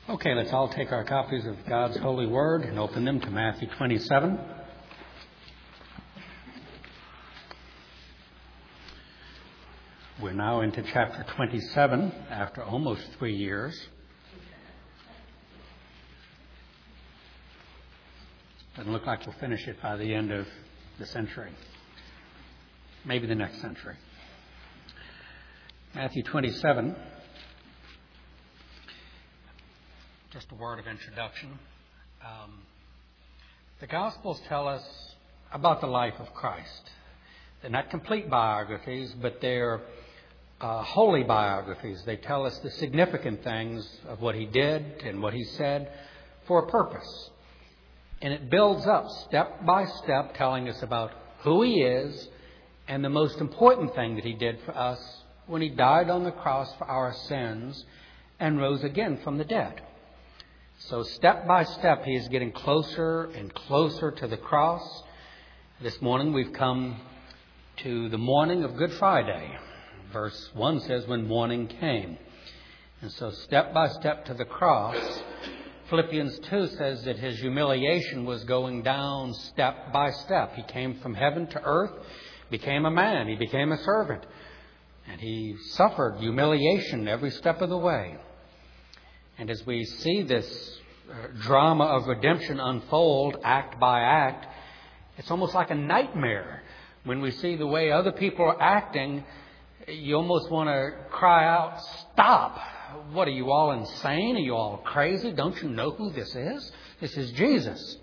Okay, let's all take our copies of God's holy word and open them to Matthew 27. We're now into chapter 27 after almost 3 years. Doesn't look like we'll finish it by the end of the century. Maybe the next century. Matthew 27. Just a word of introduction. The Gospels tell us about the life of Christ. They're not complete biographies, but they're holy biographies. They tell us the significant things of what He did and what He said for a purpose. And it builds up step by step, telling us about who He is and the most important thing that He did for us when He died on the cross for our sins and rose again from the dead. So step by step, He is getting closer and closer to the cross. This morning we've come to the morning of Good Friday. Verse 1 says, when morning came. And so step by step to the cross. Philippians 2 says that His humiliation was going down step by step. He came from heaven to earth, became a man, He became a servant. And He suffered humiliation every step of the way. And as we see this drama of redemption unfold act by act, it's almost like a nightmare. When we see the way other people are acting, you almost want to cry out, stop! What, are you all insane? Are you all crazy? Don't you know who this is? This is Jesus.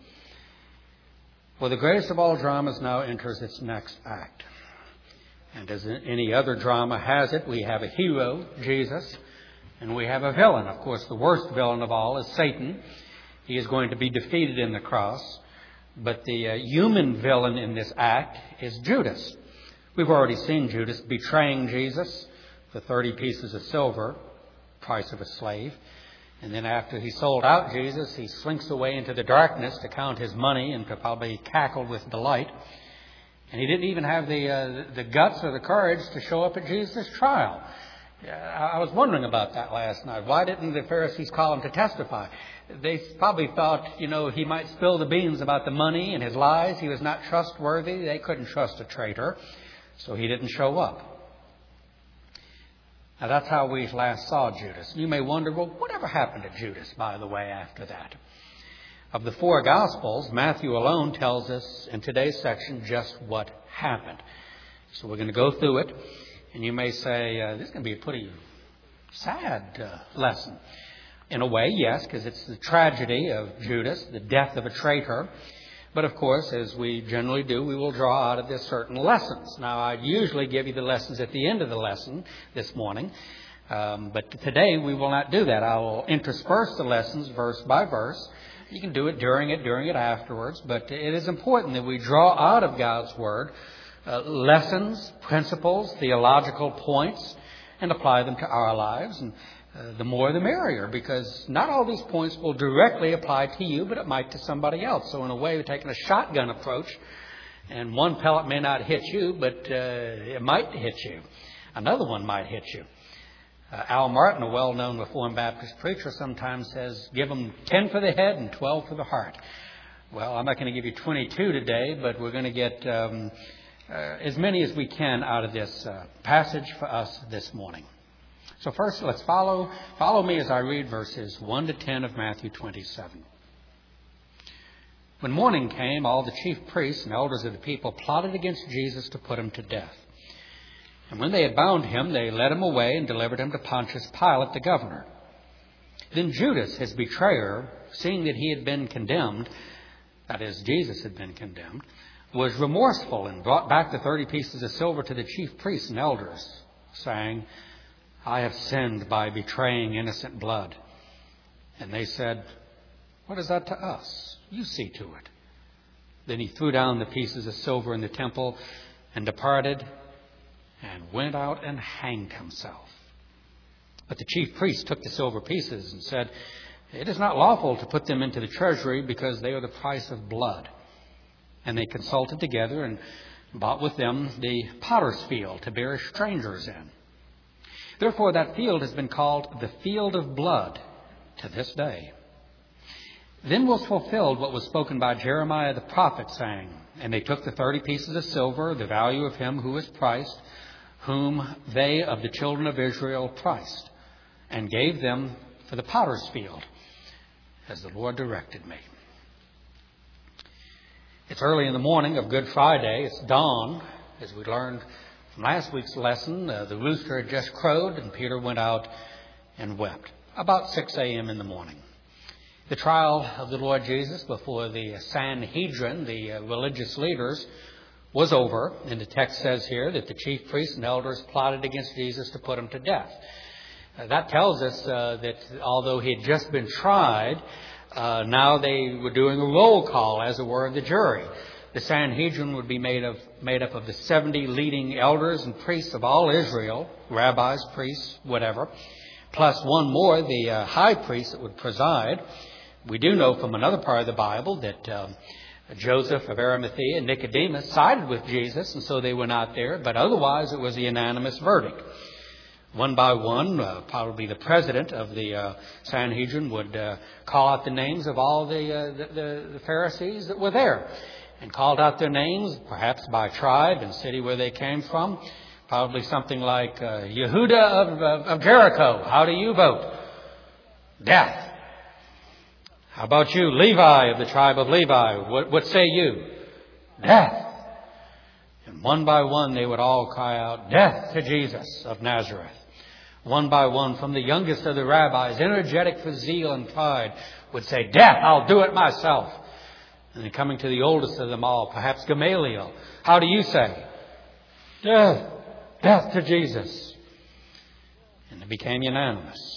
Well, the greatest of all dramas now enters its next act. And as any other drama has it, we have a hero, Jesus, and we have a villain. Of course, the worst villain of all is Satan. He is going to be defeated in the cross. But the human villain in this act is Judas. We've already seen Judas betraying Jesus for 30 pieces of silver, price of a slave. And then after he sold out Jesus, he slinks away into the darkness to count his money and to probably cackle with delight. And he didn't even have the guts or the courage to show up at Jesus' trial. I was wondering about that last night. Why didn't the Pharisees call him to testify? They probably thought, he might spill the beans about the money and his lies. He was not trustworthy. They couldn't trust a traitor. So he didn't show up. Now that's how we last saw Judas. You may wonder, well, whatever happened to Judas, by the way, after that? Of the 4 Gospels, Matthew alone tells us in today's section just what happened. So we're going to go through it. And you may say, this is going to be a pretty sad lesson. In a way, yes, because it's the tragedy of Judas, the death of a traitor. But of course, as we generally do, we will draw out of this certain lessons. Now, I usually give you the lessons at the end of the lesson this morning. But today, we will not do that. I will intersperse the lessons verse by verse. You can do it during it afterwards. But it is important that we draw out of God's Word lessons, principles, theological points, and apply them to our lives. And the more the merrier, because not all these points will directly apply to you, but it might to somebody else. So in a way, we're taking a shotgun approach, and one pellet may not hit you, but it might hit you. Another one might hit you. Al Martin, a well-known Reformed Baptist preacher, sometimes says, give them 10 for the head and 12 for the heart. Well, I'm not going to give you 22 today, but we're going to get as many as we can out of this passage for us this morning. So first, let's follow me as I read verses 1 to 10 of Matthew 27. When morning came, all the chief priests and elders of the people plotted against Jesus to put Him to death. And when they had bound Him, they led Him away and delivered Him to Pontius Pilate, the governor. Then Judas, his betrayer, seeing that he had been condemned, that is, Jesus had been condemned, was remorseful and brought back the 30 pieces of silver to the chief priests and elders, saying, I have sinned by betraying innocent blood. And they said, what is that to us? You see to it. Then he threw down the pieces of silver in the temple and departed and went out and hanged himself. But the chief priests took the silver pieces and said, it is not lawful to put them into the treasury because they are the price of blood. And they consulted together and bought with them the potter's field to bury strangers in. Therefore, that field has been called the field of blood to this day. Then was fulfilled what was spoken by Jeremiah the prophet, saying, And they took the 30 pieces of silver, the value of him who was priced, whom they of the children of Israel priced, and gave them for the potter's field, as the Lord directed me. It's early in the morning of Good Friday. It's dawn. As we learned from last week's lesson, the rooster had just crowed, and Peter went out and wept. About 6 a.m. in the morning. The trial of the Lord Jesus before the Sanhedrin, the religious leaders, was over. And the text says here that the chief priests and elders plotted against Jesus to put him to death. That tells us that although he had just been tried, now they were doing a roll call, as it were, of the jury. The Sanhedrin would be made up of the 70 leading elders and priests of all Israel, rabbis, priests, whatever, plus one more, the high priest that would preside. We do know from another part of the Bible that Joseph of Arimathea and Nicodemus sided with Jesus, and so they were not there. But otherwise, it was a unanimous verdict. One by one, probably the president of the Sanhedrin would call out the names of all the Pharisees that were there, and called out their names, perhaps by tribe and city where they came from. Probably something like Yehuda of Jericho. How do you vote? Death. How about you, Levi of the tribe of Levi? What say you? Death. And one by one they would all cry out, Death to Jesus of Nazareth. One by one, from the youngest of the rabbis, energetic for zeal and pride, would say, Death, I'll do it myself. And then coming to the oldest of them all, perhaps Gamaliel, how do you say? Death. Death to Jesus. And it became unanimous.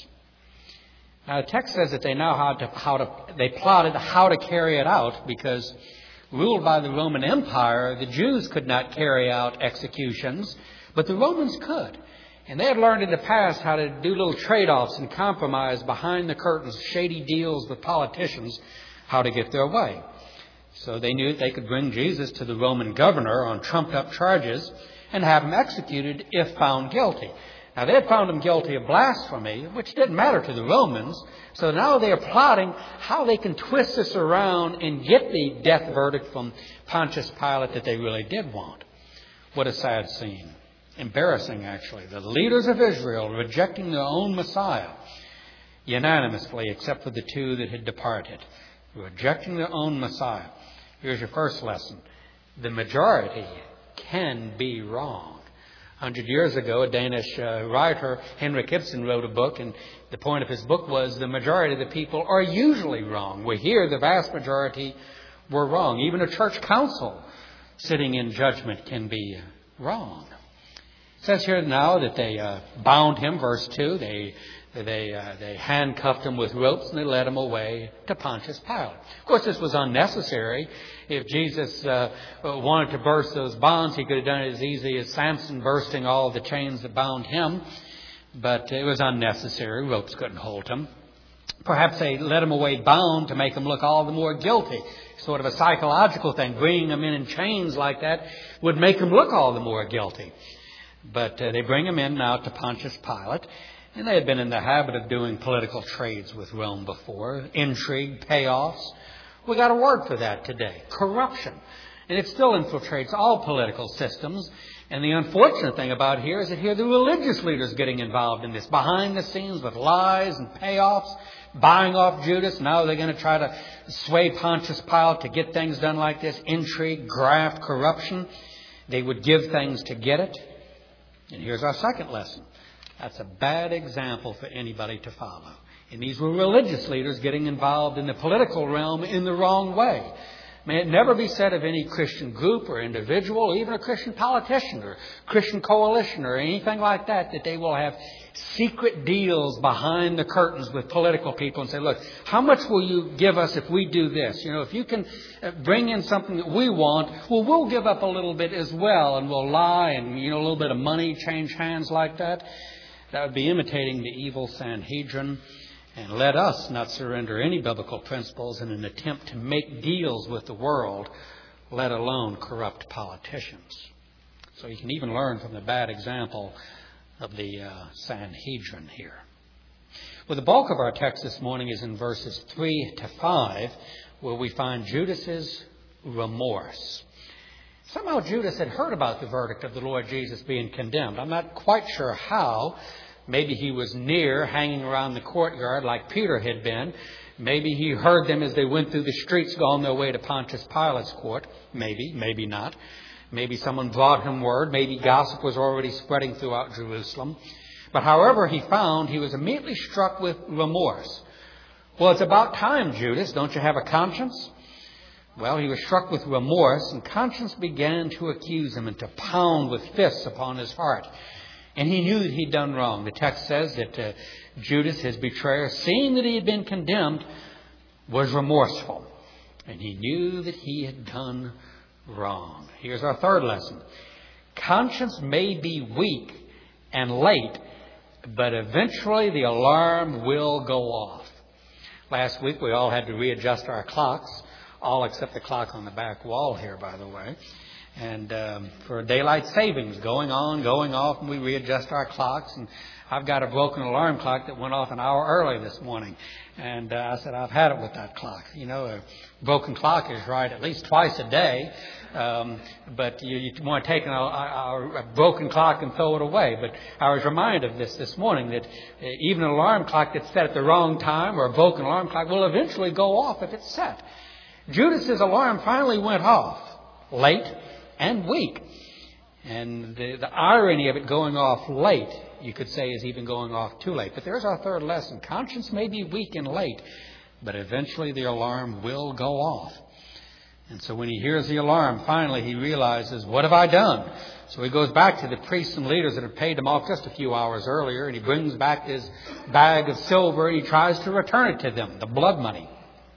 Now, the text says that they they plotted how to carry it out, because ruled by the Roman Empire, the Jews could not carry out executions, but the Romans could. And they had learned in the past how to do little trade-offs and compromise behind the curtains, shady deals with politicians, how to get their way. So they knew that they could bring Jesus to the Roman governor on trumped-up charges and have him executed if found guilty. Now, they had found him guilty of blasphemy, which didn't matter to the Romans. So now they are plotting how they can twist this around and get the death verdict from Pontius Pilate that they really did want. What a sad scene. Embarrassing, actually. The leaders of Israel rejecting their own Messiah unanimously, except for the two that had departed. Rejecting their own Messiah. Here's your first lesson. The majority can be wrong. 100 years ago, a Danish writer, Henrik Ibsen, wrote a book, and the point of his book was the majority of the people are usually wrong. Well, here, the vast majority were wrong. Even a church council sitting in judgment can be wrong. It says here now that they bound him, verse 2. They handcuffed him with ropes and they led him away to Pontius Pilate. Of course, this was unnecessary. If Jesus wanted to burst those bonds, he could have done it as easy as Samson bursting all the chains that bound him. But it was unnecessary. Ropes couldn't hold him. Perhaps they led him away bound to make him look all the more guilty. Sort of a psychological thing. Bringing him in chains like that would make him look all the more guilty. But they bring him in now to Pontius Pilate. And they had been in the habit of doing political trades with Rome before. Intrigue, payoffs. We got a word for that today. Corruption. And it still infiltrates all political systems. And the unfortunate thing about here is that here the religious leaders getting involved in this. Behind the scenes with lies and payoffs. Buying off Judas. Now they're going to try to sway Pontius Pilate to get things done like this. Intrigue, graft, corruption. They would give things to get it. And here's our second lesson. That's a bad example for anybody to follow. And these were religious leaders getting involved in the political realm in the wrong way. May it never be said of any Christian group or individual, or even a Christian politician or Christian coalition or anything like that, that they will have secret deals behind the curtains with political people and say, look, how much will you give us if we do this? You know, if you can bring in something that we want, well, we'll give up a little bit as well, and we'll lie and, a little bit of money change hands like that. That would be imitating the evil Sanhedrin. And let us not surrender any biblical principles in an attempt to make deals with the world, let alone corrupt politicians. So you can even learn from the bad example of the Sanhedrin here. Well, the bulk of our text this morning is in verses 3 to 5, where we find Judas's remorse. Somehow Judas had heard about the verdict of the Lord Jesus being condemned. I'm not quite sure how. Maybe he was near, hanging around the courtyard like Peter had been. Maybe he heard them as they went through the streets on their way to Pontius Pilate's court. Maybe not. Maybe someone brought him word. Maybe gossip was already spreading throughout Jerusalem. But however he found, he was immediately struck with remorse. Well, it's about time, Judas. Don't you have a conscience? Well, he was struck with remorse, and conscience began to accuse him and to pound with fists upon his heart. And he knew that he'd done wrong. The text says that Judas, his betrayer, seeing that he had been condemned, was remorseful. And he knew that he had done wrong. Here's our third lesson. Conscience may be weak and late, but eventually the alarm will go off. Last week we all had to readjust our clocks, all except the clock on the back wall here, by the way. And for daylight savings, going on, going off, and we readjust our clocks. And I've got a broken alarm clock that went off an hour early this morning. And I said, I've had it with that clock. You know, a broken clock is right at least twice a day. But you want to take a broken clock and throw it away. But I was reminded of this morning that even an alarm clock that's set at the wrong time or a broken alarm clock will eventually go off if it's set. Judas's alarm finally went off, late and weak. And the irony of it going off late, you could say, is even going off too late. But there's our third lesson. Conscience may be weak and late, but eventually the alarm will go off. And so when he hears the alarm, finally he realizes, what have I done? So he goes back to the priests and leaders that had paid him off just a few hours earlier, and he brings back his bag of silver, and he tries to return it to them, the blood money.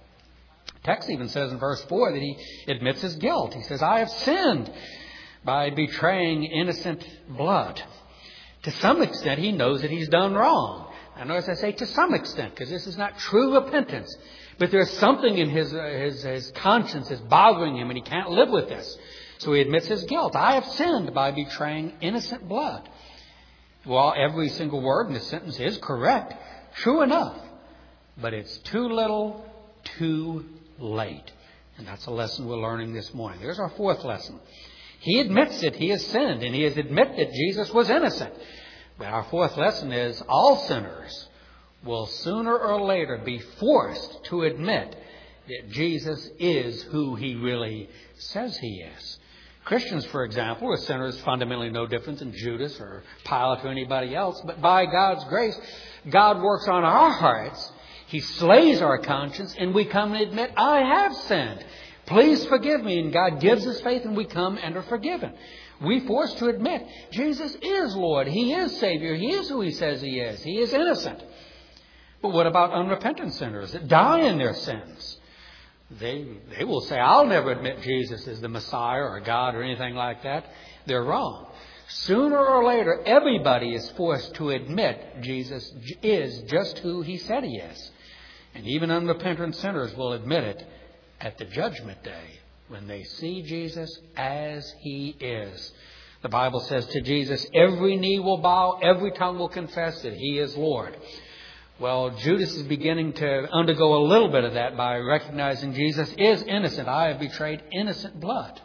The text even says in verse 4 that he admits his guilt. He says, I have sinned by betraying innocent blood. To some extent, he knows that he's done wrong. I notice I say to some extent, because this is not true repentance. But there's something in his conscience is bothering him, and he can't live with this. So he admits his guilt. I have sinned by betraying innocent blood. Well, every single word in the sentence is correct. True enough. But it's too little, too late. And that's a lesson we're learning this morning. There's our fourth lesson. He admits that he has sinned, and he has admitted that Jesus was innocent. But our fourth lesson is all sinners will sooner or later be forced to admit that Jesus is who he really says he is. Christians, for example, are sinners fundamentally no different than Judas or Pilate or anybody else. But by God's grace, God works on our hearts. He slays our conscience, and we come and admit, I have sinned. Please forgive me. And God gives us faith, and we come and are forgiven. We're forced to admit Jesus is Lord. He is Savior. He is who he says he is. He is innocent. But what about unrepentant sinners that die in their sins? They will say, I'll never admit Jesus is the Messiah or God or anything like that. They're wrong. Sooner or later, everybody is forced to admit Jesus is just who he said he is. And even unrepentant sinners will admit it at the judgment day when they see Jesus as he is. The Bible says to Jesus, every knee will bow, every tongue will confess that he is Lord. Well, Judas is beginning to undergo a little bit of that by recognizing Jesus is innocent. I have betrayed innocent blood.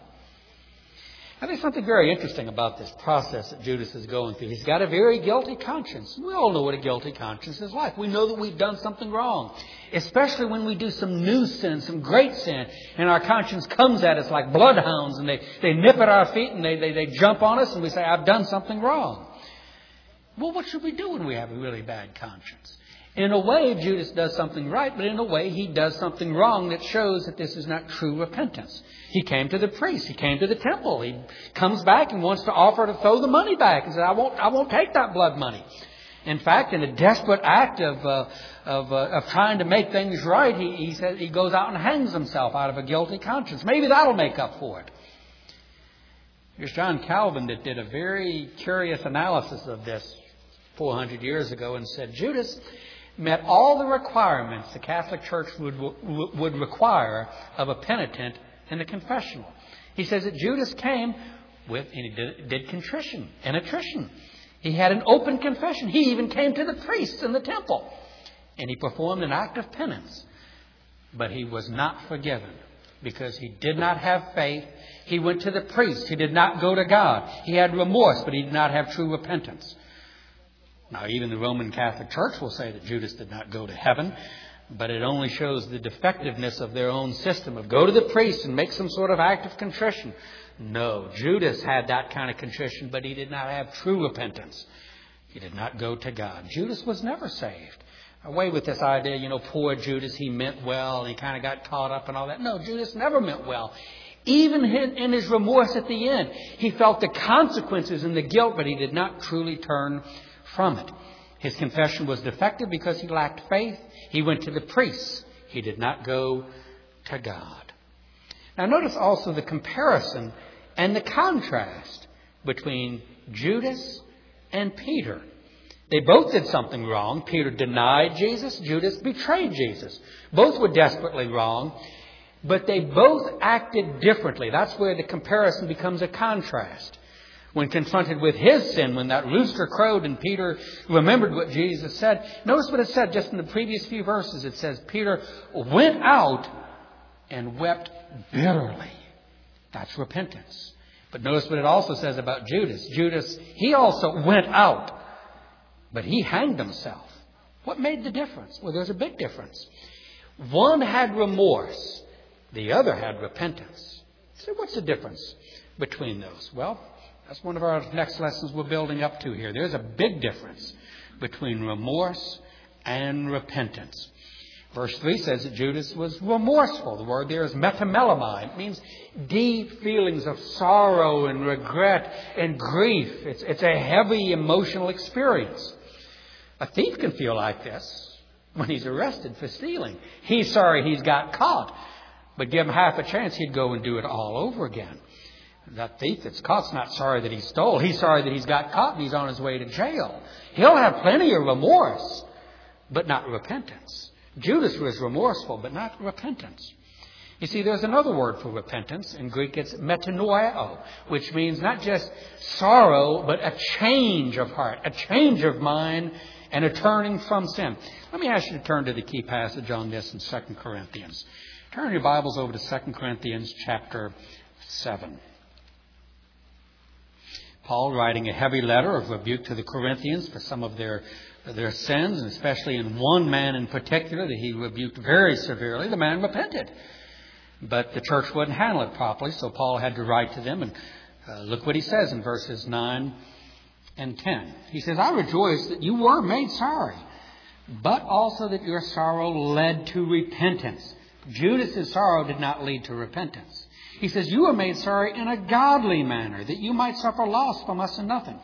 I think something very interesting about this process that Judas is going through. He's got a very guilty conscience. We all know what a guilty conscience is like. We know that we've done something wrong, especially when we do some new sin, some great sin, and our conscience comes at us like bloodhounds, and they nip at our feet, and they jump on us, and we say, I've done something wrong. Well, what should we do when we have a really bad conscience? In a way, Judas does something right, but in a way, he does something wrong that shows that this is not true repentance. He came to the priest. He came to the temple. He comes back and wants to offer to throw the money back and says, I won't take that blood money. In fact, in a desperate act of trying to make things right, he says he goes out and hangs himself out of a guilty conscience. Maybe that'll make up for it. Here's John Calvin that did a very curious analysis of this 400 years ago and said, Judas met all the requirements the Catholic Church would require of a penitent in the confessional. He says that Judas came with, and he did contrition and attrition. He had an open confession. He even came to the priests in the temple. and he performed an act of penance. But he was not forgiven because he did not have faith. He went to the priest. He did not go to God. He had remorse, but he did not have true repentance. Now, even the Roman Catholic Church will say that Judas did not go to heaven, but it only shows the defectiveness of their own system of go to the priest and make some sort of act of contrition. No, Judas had that kind of contrition, but he did not have true repentance. He did not go to God. Judas was never saved. Away with this idea, poor Judas, he meant well, and he kind of got caught up and all that. No, Judas never meant well. Even in his remorse at the end, he felt the consequences and the guilt, but he did not truly turn from it. His confession was defective because he lacked faith. He went to the priests. He did not go to God. Now notice also the comparison and the contrast between Judas and Peter. They both did something wrong. Peter denied Jesus. Judas betrayed Jesus. Both were desperately wrong, but they both acted differently. That's where the comparison becomes a contrast. When confronted with his sin, when that rooster crowed and Peter remembered what Jesus said, notice what it said just in the previous few verses. It says, Peter went out and wept bitterly. That's repentance. But notice what it also says about Judas. Judas, he also went out, but he hanged himself. What made the difference? Well, there's a big difference. One had remorse. The other had repentance. So what's the difference between those? Well, that's one of our next lessons we're building up to here. There's a big difference between remorse and repentance. Verse 3 says that Judas was remorseful. The word there is metamelemai. It means deep feelings of sorrow and regret and grief. It's a heavy emotional experience. A thief can feel like this when he's arrested for stealing. He's sorry he's got caught, but give him half a chance, he'd go and do it all over again. That thief that's caught's not sorry that he stole. He's sorry that he's got caught and he's on his way to jail. He'll have plenty of remorse, but not repentance. Judas was remorseful, but not repentance. You see, there's another word for repentance. In Greek, it's metanoeo, which means not just sorrow, but a change of heart, a change of mind, and a turning from sin. Let me ask you to turn to the key passage on this in 2 Corinthians. Turn your Bibles over to 2 Corinthians chapter 7. Paul writing a heavy letter of rebuke to the Corinthians for some of their sins, and especially in one man in particular that he rebuked very severely. The man repented, but the church wouldn't handle it properly, so Paul had to write to them. And look what he says in verses 9 and 10. He says, I rejoice that you were made sorry, but also that your sorrow led to repentance. Judas' sorrow did not lead to repentance. He says, you were made sorry in a godly manner, that you might suffer loss from us in nothing.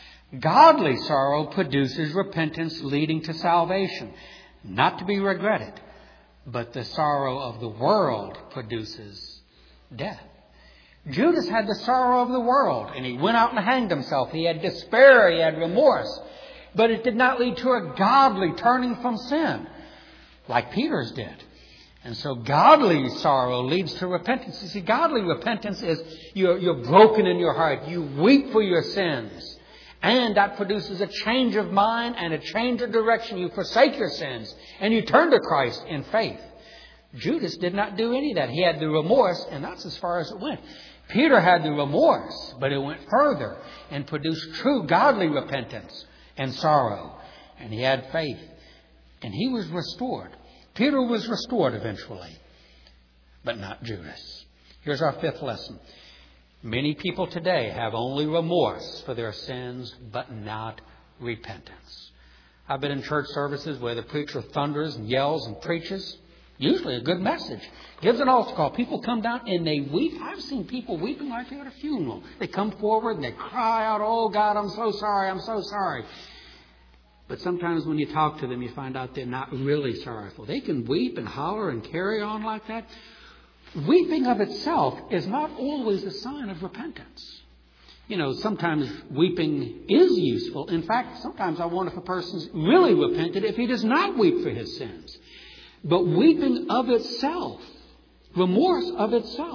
Godly sorrow produces repentance leading to salvation, not to be regretted. But the sorrow of the world produces death. Judas had the sorrow of the world, and he went out and hanged himself. He had despair, he had remorse. But it did not lead to a godly turning from sin, like Peter's did. And so godly sorrow leads to repentance. You see, godly repentance is you're broken in your heart. You weep for your sins. And that produces a change of mind and a change of direction. You forsake your sins and you turn to Christ in faith. Judas did not do any of that. He had the remorse, and that's as far as it went. Peter had the remorse, but it went further and produced true godly repentance and sorrow. And he had faith. And he was restored. Peter was restored eventually, but not Judas. Here's our fifth lesson. Many people today have only remorse for their sins, but not repentance. I've been in church services where the preacher thunders and yells and preaches, usually a good message, gives an altar call. People come down and they weep. I've seen people weeping like they're at a funeral. They come forward and they cry out, oh God, I'm so sorry, I'm so sorry. But sometimes when you talk to them, you find out they're not really sorrowful. They can weep and holler and carry on like that. Weeping of itself is not always a sign of repentance. Sometimes weeping is useful. In fact, sometimes I wonder if a person's really repented if he does not weep for his sins. But weeping of itself, remorse of itself,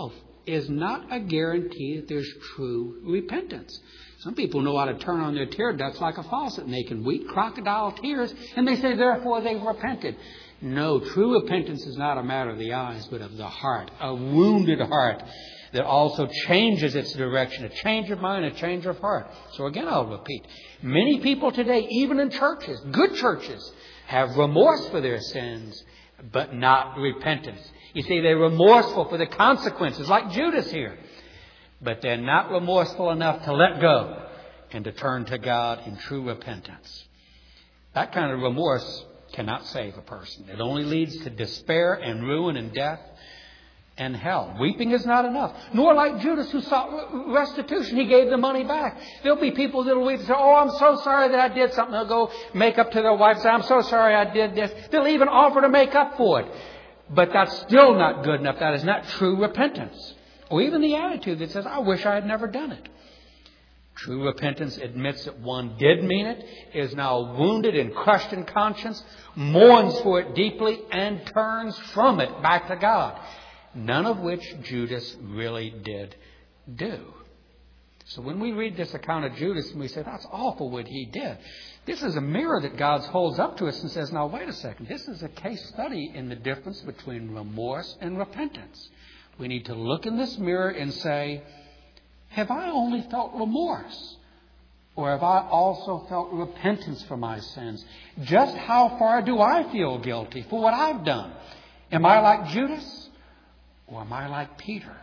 is not a guarantee that there's true repentance. Some people know how to turn on their tear ducts like a faucet, and they can weep crocodile tears, and they say, therefore, they've repented. No, true repentance is not a matter of the eyes, but of the heart, a wounded heart that also changes its direction, a change of mind, a change of heart. So again, I'll repeat, many people today, even in churches, good churches, have remorse for their sins, but not repentance. You see, they're remorseful for the consequences, like Judas here. But they're not remorseful enough to let go and to turn to God in true repentance. That kind of remorse cannot save a person. It only leads to despair and ruin and death and hell. Weeping is not enough. Nor like Judas, who sought restitution. He gave the money back. There'll be people that will weep and say, oh, I'm so sorry that I did something. They'll go make up to their wife and say, I'm so sorry I did this. They'll even offer to make up for it. But that's still not good enough. That is not true repentance. Or even the attitude that says, I wish I had never done it. True repentance admits that one did mean it, is now wounded and crushed in conscience, mourns for it deeply, and turns from it back to God. None of which Judas really did do. So when we read this account of Judas and we say, that's awful what he did, this is a mirror that God holds up to us and says, now wait a second, this is a case study in the difference between remorse and repentance. We need to look in this mirror and say, have I only felt remorse? Or have I also felt repentance for my sins? Just how far do I feel guilty for what I've done? Am I like Judas? Or am I like Peter?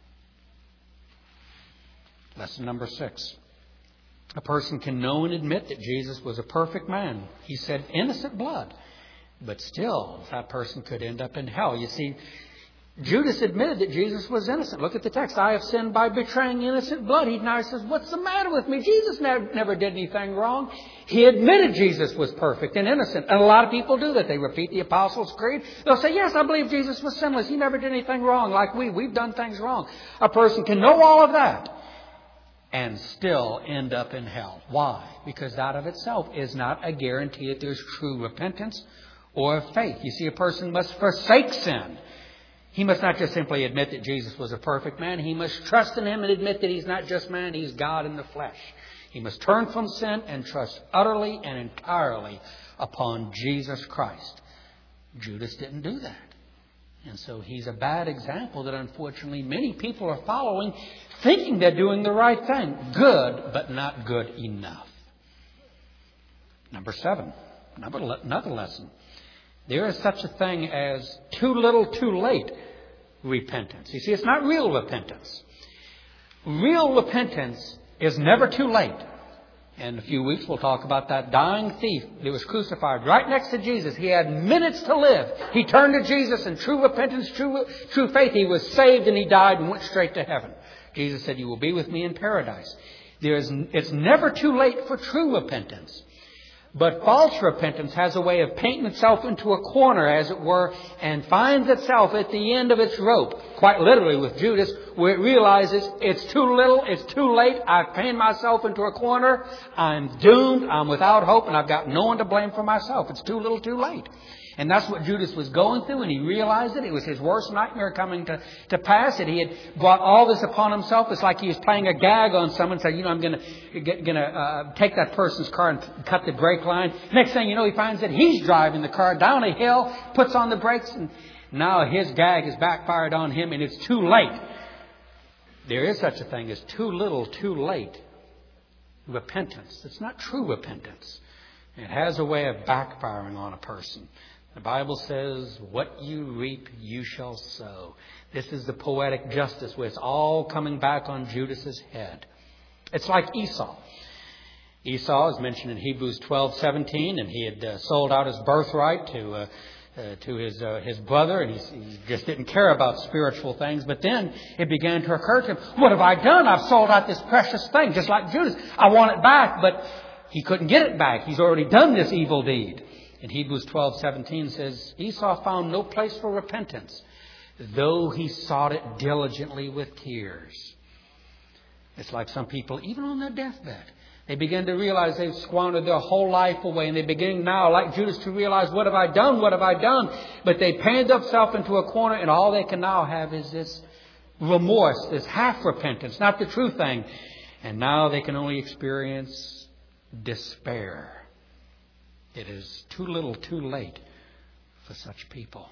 Lesson number 6. A person can know and admit that Jesus was a perfect man. He said innocent blood. But still, that person could end up in hell. You see, Judas admitted that Jesus was innocent. Look at the text. I have sinned by betraying innocent blood. He now says, what's the matter with me? Jesus never did anything wrong. He admitted Jesus was perfect and innocent. And a lot of people do that. They repeat the Apostles' Creed. They'll say, yes, I believe Jesus was sinless. He never did anything wrong like we've done things wrong. A person can know all of that and still end up in hell. Why? Because that of itself is not a guarantee that there's true repentance or faith. You see, a person must forsake sin. He must not just simply admit that Jesus was a perfect man. He must trust in Him and admit that He's not just man, He's God in the flesh. He must turn from sin and trust utterly and entirely upon Jesus Christ. Judas didn't do that. And so he's a bad example that unfortunately many people are following, thinking they're doing the right thing. Good, but not good enough. Number 7, another lesson. There is such a thing as too little, too late repentance. You see, it's not real repentance. Real repentance is never too late. In a few weeks, we'll talk about that dying thief that was crucified right next to Jesus. He had minutes to live. He turned to Jesus in true repentance, true faith. He was saved and he died and went straight to heaven. Jesus said, you will be with me in paradise. It's never too late for true repentance. But false repentance has a way of painting itself into a corner, as it were, and finds itself at the end of its rope, quite literally with Judas, where it realizes it's too little, it's too late, I've painted myself into a corner, I'm doomed, I'm without hope, and I've got no one to blame for myself. It's too little, too late. And that's what Judas was going through, and he realized it. It was his worst nightmare coming to pass. And he had brought all this upon himself. It's like he was playing a gag on someone, saying, I'm going to take that person's car and cut the brake line. Next thing you know, he finds that he's driving the car down a hill, puts on the brakes, and now his gag has backfired on him, and it's too late. There is such a thing as too little, too late repentance. It's not true repentance. It has a way of backfiring on a person. The Bible says, what you reap, you shall sow. This is the poetic justice where it's all coming back on Judas's head. It's like Esau. Esau is mentioned in Hebrews 12:17, and he had sold out his birthright to his brother, and he just didn't care about spiritual things. But then it began to occur to him, what have I done? I've sold out this precious thing, just like Judas. I want it back, but he couldn't get it back. He's already done this evil deed. And Hebrews 12:17 says, Esau found no place for repentance, though he sought it diligently with tears. It's like some people, even on their deathbed, they begin to realize they've squandered their whole life away. And they begin now, like Judas, to realize, what have I done? What have I done? But they painted themselves into a corner, and all they can now have is this remorse, this half repentance, not the true thing. And now they can only experience despair. It is too little, too late for such people.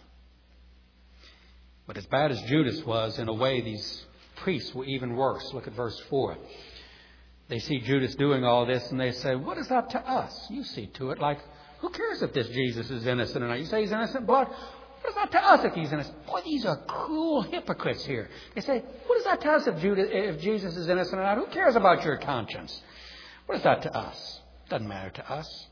But as bad as Judas was, in a way, these priests were even worse. Look at verse 4. They see Judas doing all this and they say, what is that to us? You see to it like, who cares if this Jesus is innocent or not? You say he's innocent blood. What is that to us if he's innocent? Boy, these are cruel hypocrites here. They say, what is that to us if Jesus is innocent or not? Who cares about your conscience? What is that to us? Doesn't matter to us.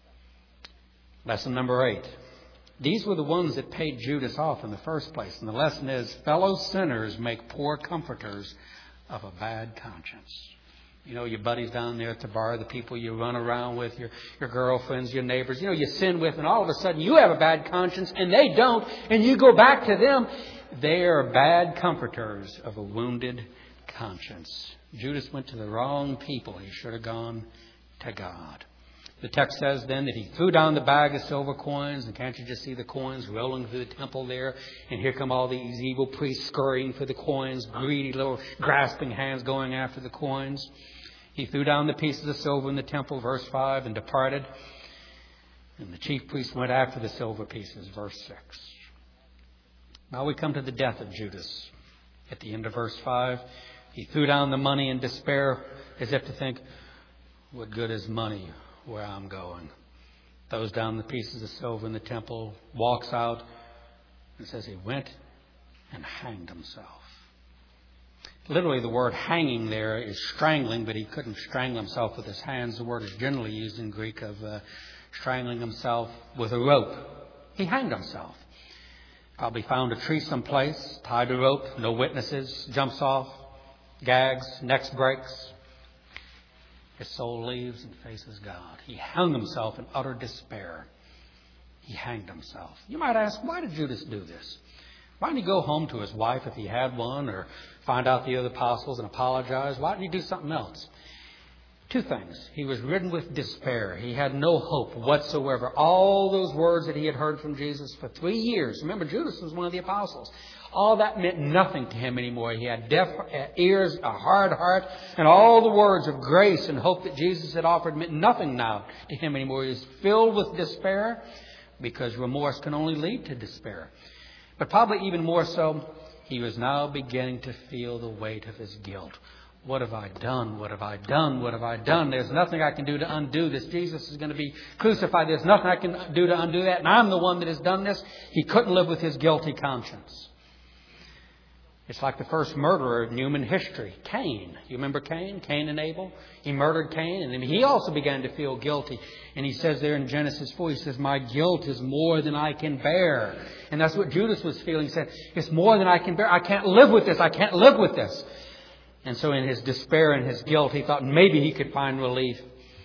Lesson number 8. These were the ones that paid Judas off in the first place. And the lesson is, fellow sinners make poor comforters of a bad conscience. You know, your buddies down there at the bar, the people you run around with, your girlfriends, your neighbors, you know, you sin with, and all of a sudden you have a bad conscience and they don't, and you go back to them. They are bad comforters of a wounded conscience. Judas went to the wrong people. He should have gone to God. The text says then that he threw down the bag of silver coins, and can't you just see the coins rolling through the temple there? And here come all these evil priests scurrying for the coins, greedy little grasping hands going after the coins. He threw down the pieces of silver in the temple, verse 5, and departed. And the chief priests went after the silver pieces, verse 6. Now we come to the death of Judas. At the end of verse 5, he threw down the money in despair, as if to think, what good is money where I'm going? Throws down the pieces of silver in the temple, walks out, and says he went and hanged himself. Literally, the word hanging there is strangling, but he couldn't strangle himself with his hands. The word is generally used in Greek of strangling himself with a rope. He hanged himself. Probably found a tree someplace, tied a rope, no witnesses, jumps off, gags, neck breaks. His soul leaves and faces God. He hung himself in utter despair. He hanged himself. You might ask, why did Judas do this? Why didn't he go home to his wife if he had one, or find out the other apostles and apologize? Why didn't he do something else? Two things. He was ridden with despair. He had no hope whatsoever. All those words that he had heard from Jesus for 3 years. Remember, Judas was one of the apostles. All that meant nothing to him anymore. He had deaf ears, a hard heart, and all the words of grace and hope that Jesus had offered meant nothing now to him anymore. He was filled with despair, because remorse can only lead to despair. But probably even more so, he was now beginning to feel the weight of his guilt. What have I done? What have I done? What have I done? There's nothing I can do to undo this. Jesus is going to be crucified. There's nothing I can do to undo that. And I'm the one that has done this. He couldn't live with his guilty conscience. It's like the first murderer in human history, Cain. You remember Cain? Cain and Abel? He murdered Cain, and then he also began to feel guilty. And he says there in Genesis 4, he says, my guilt is more than I can bear. And that's what Judas was feeling. He said, it's more than I can bear. I can't live with this. I can't live with this. And so in his despair and his guilt, he thought maybe he could find relief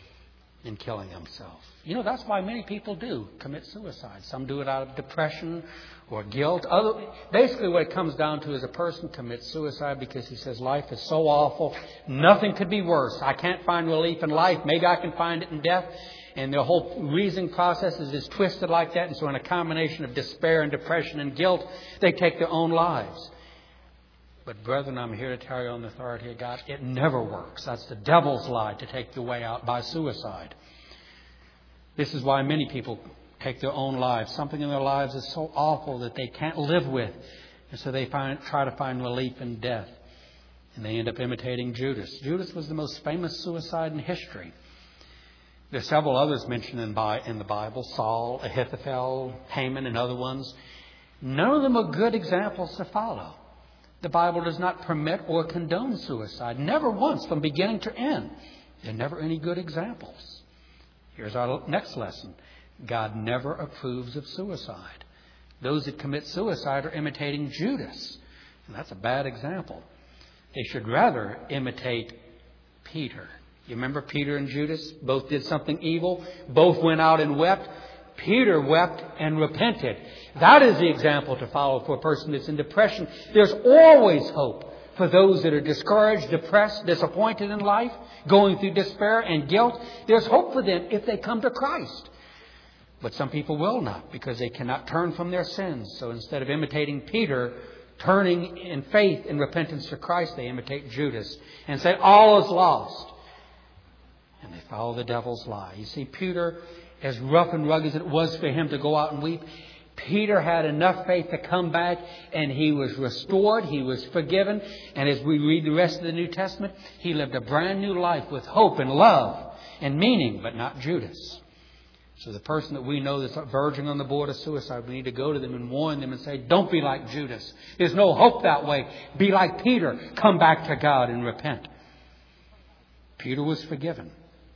in killing himself. You know, that's why many people do commit suicide. Some do it out of depression or guilt. Basically, what it comes down to is a person commits suicide because he says, life is so awful. Nothing could be worse. I can't find relief in life. Maybe I can find it in death. And the whole reasoning process is twisted like that. And so in a combination of despair and depression and guilt, they take their own lives. But brethren, I'm here to tell you on the authority of God, it never works. That's the devil's lie, to take the way out by suicide. This is why many people take their own lives. Something in their lives is so awful that they can't live with. And so they try to find relief in death. And they end up imitating Judas. Judas was the most famous suicide in history. There are several others mentioned in the Bible. Saul, Ahithophel, Haman, and other ones. None of them are good examples to follow. The Bible does not permit or condone suicide. Never once, from beginning to end. There are never any good examples. Here's our next lesson. God never approves of suicide. Those that commit suicide are imitating Judas. And that's a bad example. They should rather imitate Peter. You remember Peter and Judas? Both did something evil. Both went out and wept. Peter wept and repented. That is the example to follow for a person that's in depression. There's always hope for those that are discouraged, depressed, disappointed in life, going through despair and guilt. There's hope for them if they come to Christ. But some people will not, because they cannot turn from their sins. So instead of imitating Peter, turning in faith and repentance to Christ, they imitate Judas and say, all is lost. And they follow the devil's lie. You see, Peter, as rough and rugged as it was for him to go out and weep, Peter had enough faith to come back, and he was restored, he was forgiven. And as we read the rest of the New Testament, he lived a brand new life with hope and love and meaning, but not Judas. So the person that we know that's verging on the board of suicide, we need to go to them and warn them and say, don't be like Judas. There's no hope that way. Be like Peter. Come back to God and repent. Peter was forgiven.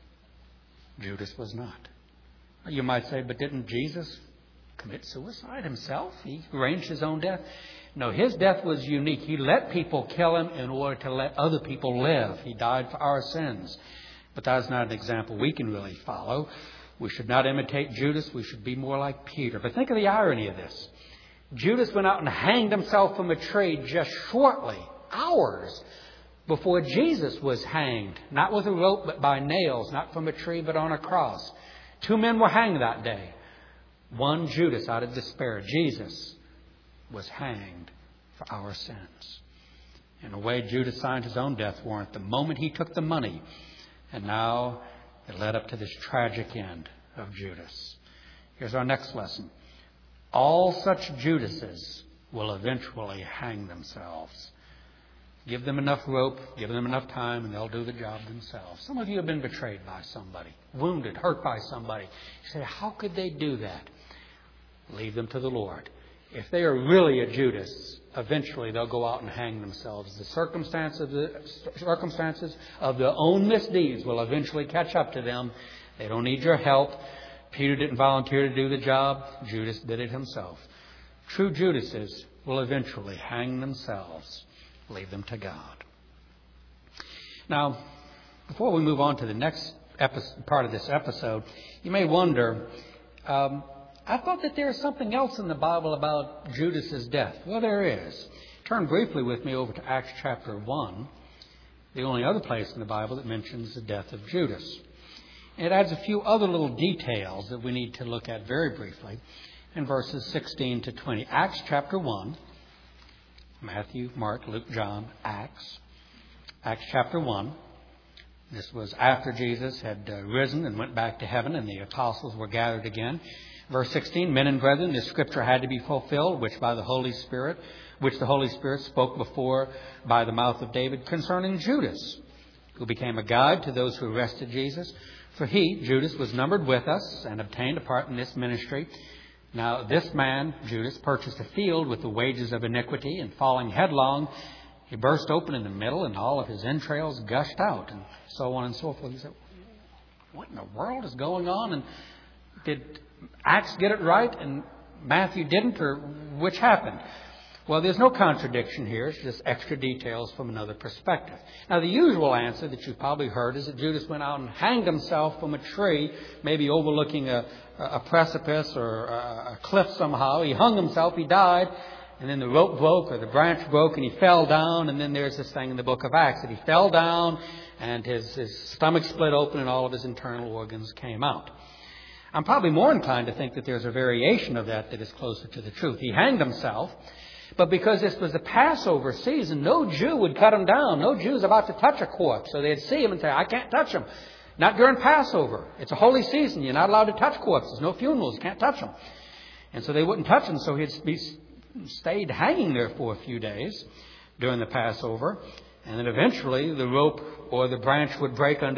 Judas was not. You might say, but didn't Jesus commit suicide himself? He arranged his own death. No, his death was unique. He let people kill him in order to let other people live. He died for our sins. But that's not an example we can really follow. We should not imitate Judas. We should be more like Peter. But think of the irony of this. Judas went out and hanged himself from a tree just shortly, hours, before Jesus was hanged. Not with a rope, but by nails. Not from a tree, but on a cross. 2 men were hanged that day. One, Judas, out of despair. Jesus was hanged for our sins. In a way, Judas signed his own death warrant the moment he took the money. And now it led up to this tragic end of Judas. Here's our next lesson. All such Judases will eventually hang themselves. Give them enough rope, give them enough time, and they'll do the job themselves. Some of you have been betrayed by somebody, wounded, hurt by somebody. You say, how could they do that? Leave them to the Lord. If they are really a Judas, eventually they'll go out and hang themselves. The circumstances of their own misdeeds will eventually catch up to them. They don't need your help. Peter didn't volunteer to do the job. Judas did it himself. True Judases will eventually hang themselves. Leave them to God. Now, before we move on to the next part of this episode, you may wonder, I thought that there is something else in the Bible about Judas's death. Well, there is. Turn briefly with me over to Acts chapter 1, the only other place in the Bible that mentions the death of Judas. It adds a few other little details that we need to look at very briefly in verses 16 to 20. Acts chapter 1, Matthew, Mark, Luke, John, Acts. Acts chapter 1. This was after Jesus had risen and went back to heaven, and the apostles were gathered again. Verse 16, men and brethren, this scripture had to be fulfilled, which the Holy Spirit spoke before by the mouth of David concerning Judas, who became a guide to those who arrested Jesus. For he, Judas, was numbered with us and obtained a part in this ministry. Now this man, Judas, purchased a field with the wages of iniquity, and falling headlong, he burst open in the middle, and all of his entrails gushed out, and so on and so forth. He said, what in the world is going on? And did Acts get it right and Matthew didn't, or which happened? Well, there's no contradiction here. It's just extra details from another perspective. Now, the usual answer that you've probably heard is that Judas went out and hanged himself from a tree, maybe overlooking a precipice or a cliff somehow. He hung himself, he died, and then the rope broke or the branch broke and he fell down. And then there's this thing in the book of Acts that he fell down and his stomach split open and all of his internal organs came out. I'm probably more inclined to think that there's a variation of that is closer to the truth. He hanged himself, but because this was the Passover season, no Jew would cut him down. No Jew was about to touch a corpse. So they'd see him and say, I can't touch him. Not during Passover. It's a holy season. You're not allowed to touch corpses. No funerals. You can't touch them. And so they wouldn't touch him. So he'd stayed hanging there for a few days during the Passover. And then eventually the rope or the branch would break under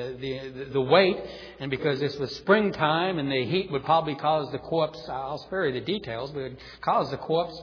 the weight. And because this was springtime and the heat would probably cause the corpse, I'll spare you the details, but it would cause the corpse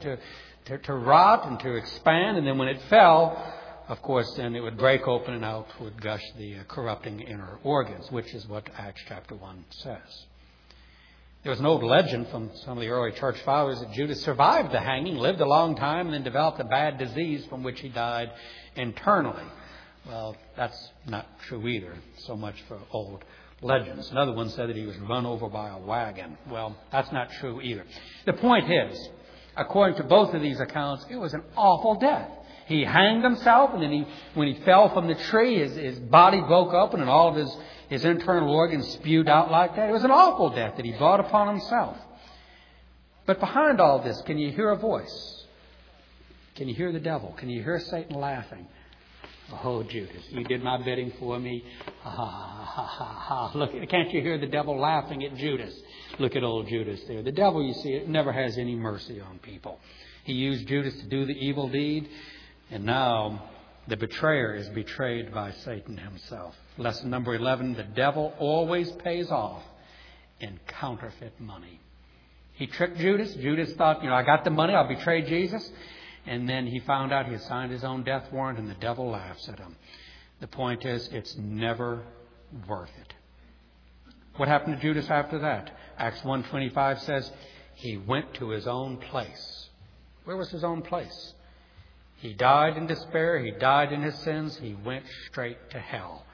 to rot and to expand. And then when it fell, of course, then it would break open and out would gush the corrupting inner organs, which is what Acts chapter 1 says. There was an old legend from some of the early church fathers that Judas survived the hanging, lived a long time, and then developed a bad disease from which he died internally. Well, that's not true either, so much for old legends. Another one said that he was run over by a wagon. Well, that's not true either. The point is, according to both of these accounts, it was an awful death. He hanged himself, and then when he fell from the tree, his body broke open and all of his internal organs spewed out like that. It was an awful death that he brought upon himself. But behind all this, can you hear a voice? Can you hear the devil? Can you hear Satan laughing? Oh, Judas, you did my bidding for me. Ha, ha, ha, ha, ha. Look, can't you hear the devil laughing at Judas? Look at old Judas there. The devil, you see, never has any mercy on people. He used Judas to do the evil deed, and now the betrayer is betrayed by Satan himself. Lesson number 11, the devil always pays off in counterfeit money. He tricked Judas. Judas thought, I got the money, I'll betray Jesus. And then he found out he had signed his own death warrant, and the devil laughs at him. The point is, it's never worth it. What happened to Judas after that? Acts 1:25 says, he went to his own place. Where was his own place? He died in despair. He died in his sins. He went straight to hell.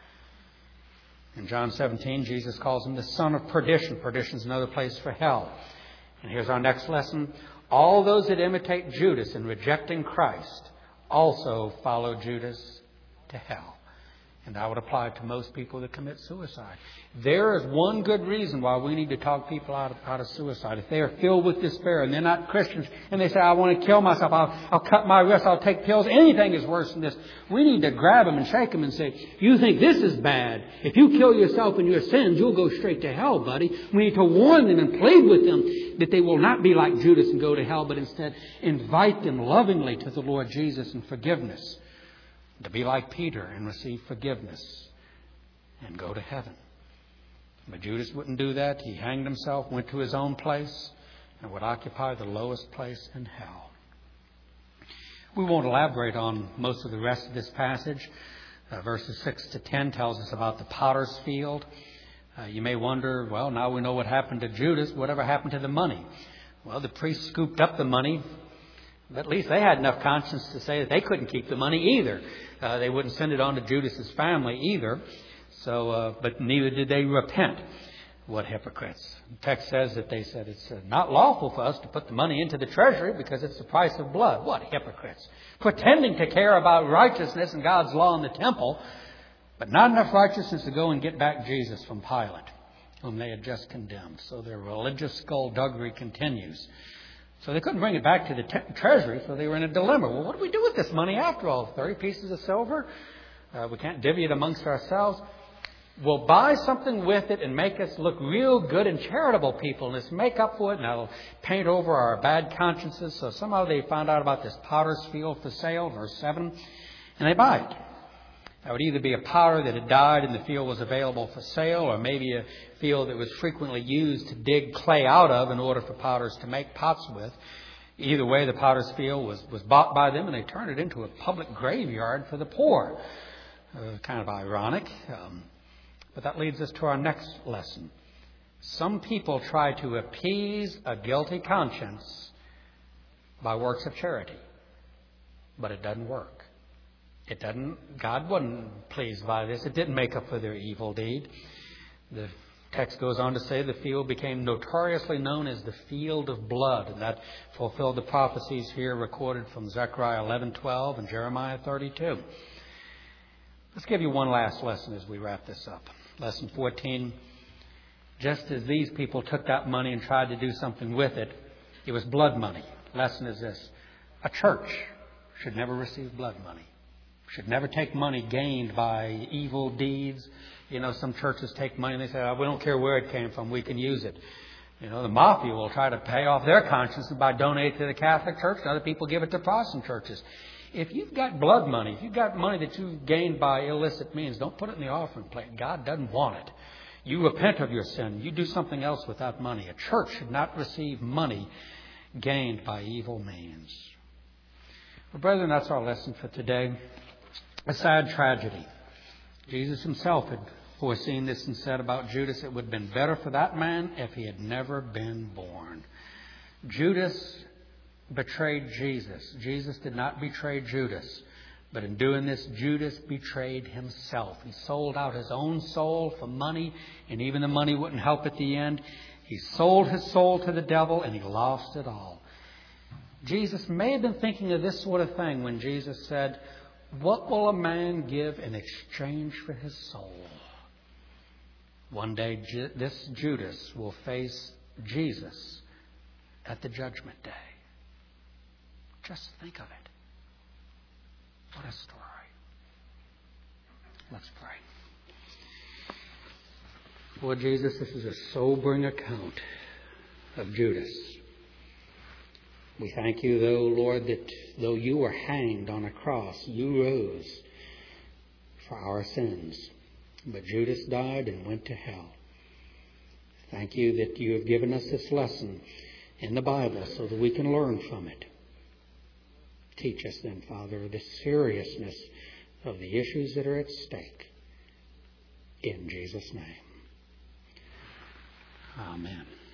In John 17, Jesus calls him the son of perdition. Perdition is another place for hell. And here's our next lesson. All those that imitate Judas in rejecting Christ also follow Judas to hell. And that would apply to most people that commit suicide. There is one good reason why we need to talk people out of suicide. If they are filled with despair and they're not Christians and they say, I want to kill myself, I'll cut my wrist, I'll take pills, anything is worse than this. We need to grab them and shake them and say, you think this is bad. If you kill yourself in your sins, you'll go straight to hell, buddy. We need to warn them and plead with them that they will not be like Judas and go to hell, but instead invite them lovingly to the Lord Jesus in forgiveness. To be like Peter and receive forgiveness and go to heaven. But Judas wouldn't do that. He hanged himself, went to his own place, and would occupy the lowest place in hell. We won't elaborate on most of the rest of this passage. Verses 6 to 10 tells us about the potter's field. You may wonder, well, now we know what happened to Judas. Whatever happened to the money? Well, the priests scooped up the money. But at least they had enough conscience to say that they couldn't keep the money either. They wouldn't send it on to Judas's family either. So, but neither did they repent. What hypocrites. The text says that they said it's not lawful for us to put the money into the treasury because it's the price of blood. What hypocrites. Pretending to care about righteousness and God's law in the temple, but not enough righteousness to go and get back Jesus from Pilate, whom they had just condemned. So their religious skullduggery continues. So they couldn't bring it back to the treasury, so they were in a dilemma. Well, what do we do with this money after all? 30 pieces of silver? We can't divvy it amongst ourselves. We'll buy something with it and make us look real good and charitable people. And let's make up for it, and that'll paint over our bad consciences. So somehow they found out about this potter's field for sale, verse 7, and they buy it. That would either be a potter that had died and the field was available for sale, or maybe a field that was frequently used to dig clay out of in order for potters to make pots with. Either way, the potter's field was bought by them, and they turned it into a public graveyard for the poor. Kind of ironic. But that leads us to our next lesson. Some people try to appease a guilty conscience by works of charity, but it doesn't work. God wasn't pleased by this. It didn't make up for their evil deed. The text goes on to say the field became notoriously known as the field of blood, and that fulfilled the prophecies here recorded from Zechariah 11:12 and Jeremiah 32. Let's give you one last lesson as we wrap this up. Lesson 14. Just as these people took that money and tried to do something with it, it was blood money. Lesson is this. A church should never receive blood money. Should never take money gained by evil deeds. Some churches take money and they say, we don't care where it came from, we can use it. The mafia will try to pay off their conscience by donating to the Catholic Church, and other people give it to Protestant churches. If you've got blood money, if you've got money that you've gained by illicit means, don't put it in the offering plate. God doesn't want it. You repent of your sin. You do something else with that money. A church should not receive money gained by evil means. Well, brethren, that's our lesson for today. A sad tragedy. Jesus himself had foreseen this and said about Judas, it would have been better for that man if he had never been born. Judas betrayed Jesus. Jesus did not betray Judas. But in doing this, Judas betrayed himself. He sold out his own soul for money, and even the money wouldn't help at the end. He sold his soul to the devil, and he lost it all. Jesus may have been thinking of this sort of thing when Jesus said, what will a man give in exchange for his soul? One day, this Judas will face Jesus at the judgment day. Just think of it. What a story. Let's pray. Lord Jesus, this is a sobering account of Judas. We thank you, though, Lord, that though you were hanged on a cross, you rose for our sins. But Judas died and went to hell. Thank you that you have given us this lesson in the Bible so that we can learn from it. Teach us then, Father, the seriousness of the issues that are at stake. In Jesus' name. Amen.